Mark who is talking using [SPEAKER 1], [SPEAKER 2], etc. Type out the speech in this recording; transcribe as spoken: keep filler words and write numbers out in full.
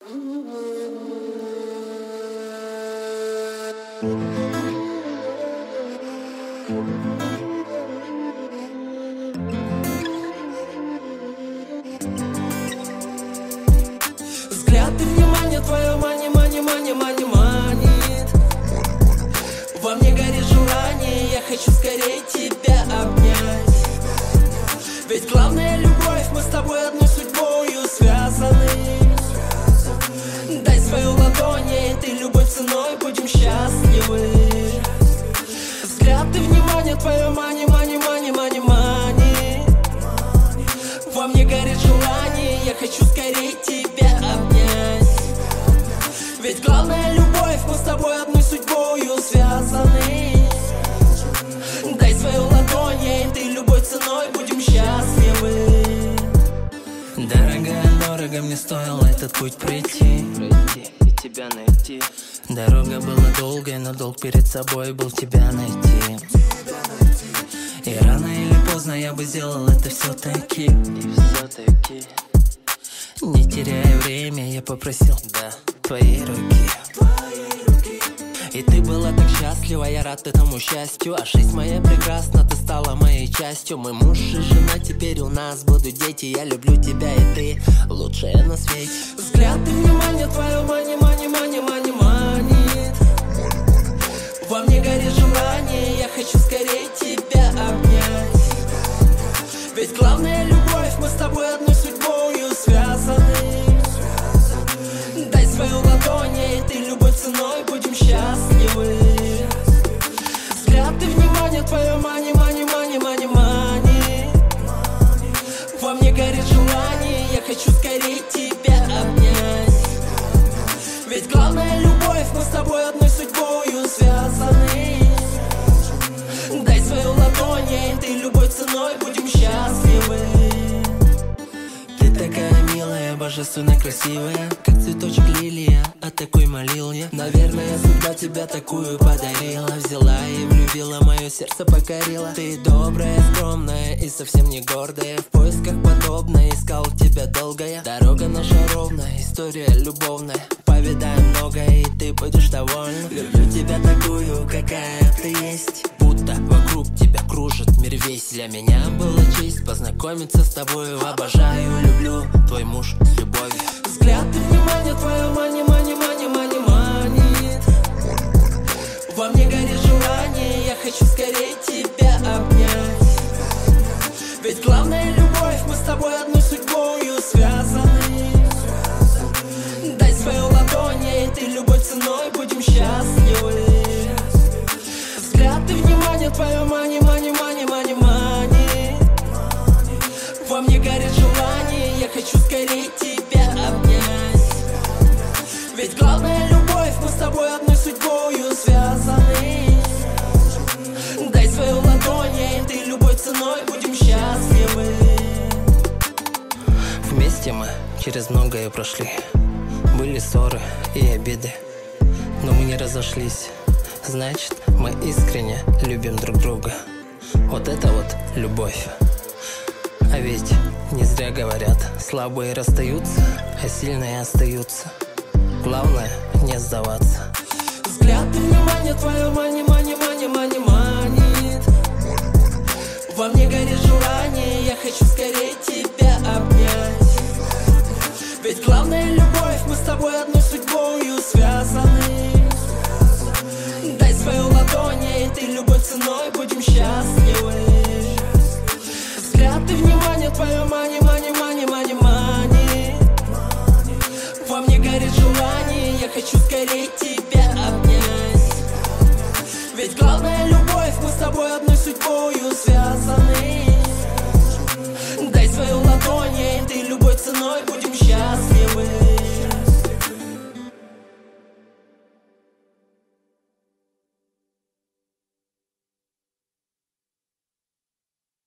[SPEAKER 1] Взгляд и внимание твое мани, мани, мани, мани, манит. Во мне горит желание, я хочу скорее тебя обнять. Ведь главная любовь, мы с тобой одной судьбою связаны. Дай свою ладонь, и ты любой ценой будем счастливы. Взгляд и внимание твое мани, мани, мани, мани, мани. Во мне горит желание, я хочу скорее тебя обнять. Ведь главная любовь, мы с тобой одной судьбою связаны. Дай свою ладонь, и ты любой ценой будем счастливы.
[SPEAKER 2] Дорогая, дорого мне стоило этот путь пройти,
[SPEAKER 3] Пройти и тебя найти.
[SPEAKER 2] Дорога была долгой, но долг перед собой был тебя найти. И рано или поздно я бы сделал это все-таки.
[SPEAKER 3] И все-таки,
[SPEAKER 2] Не теряя время, я попросил, да, твоей руки. И ты была так счастлива, я рад этому счастью. А жизнь моя прекрасна, ты стала моей частью. Мы муж и жена, теперь у нас будут дети. Я люблю тебя, и ты лучшая на свете.
[SPEAKER 1] Взгляд и внимание твое мани, мани, мани, мани, манит. Во мне горит желание, я хочу скорее тебя обнять. Ведь главная любовь, мы с тобой одной судьбою связаны. Дай свою ладонь, и ты любой ценой будем счастливы. Взгляд и внимание твое мани, мани, мани, мани, мани. Во мне горит желание, я хочу скорее тебя обнять. Ведь главная любовь, мы с тобой одной судьбою связаны. Дай свою ладонь, и ты любой ценой будем счастливы.
[SPEAKER 2] Ты такая милая, божественно красивая, как цветочек лилия, а такой молил я. Наверное, судьба тебя такую подарила. Взяла и влюбила, мое сердце покорила. Ты добрая, скромная и совсем не гордая. В поисках подобной искал тебя долго я. Дорога наша ровная, история любовная. Повидаем многое, и ты будешь довольна. Люблю тебя такую, какая ты есть. Будто вокруг тебя кружит мир весь. Для меня была честь познакомиться с тобою. Обожаю, люблю, твой муж с любовью.
[SPEAKER 1] Взгляд и внимание твое мани, мани, мани, мани, манит. Во мне горит желание, я хочу скорее тебя обнять. Ведь главная любовь, мы с тобой одной судьбою связаны. Дай свою ладонь, и ты любой ценой будем счастливы. Взгляд и внимание твое мани, мани, мани, мани, мани. Во мне горит желание, я хочу скорее тебя обнять. Ведь главная любовь, мы с тобой одной судьбою связаны. Дай свою ладонь, и ты любой ценой будем счастливы.
[SPEAKER 2] Вместе мы через многое прошли. Были ссоры и обиды, но мы не разошлись. Значит, мы искренне любим друг друга. Вот это вот любовь. А ведь не зря говорят, слабые расстаются, а сильные остаются. Главное не сдаваться.
[SPEAKER 1] Взгляд и внимание твое мани, мани, мани, мани, манит. Во мне горит желание, я хочу скорее тебя обнять. Ведь главная любовь, мы с тобой одной судьбою связаны. Дай свою ладонь, и ты любой ценой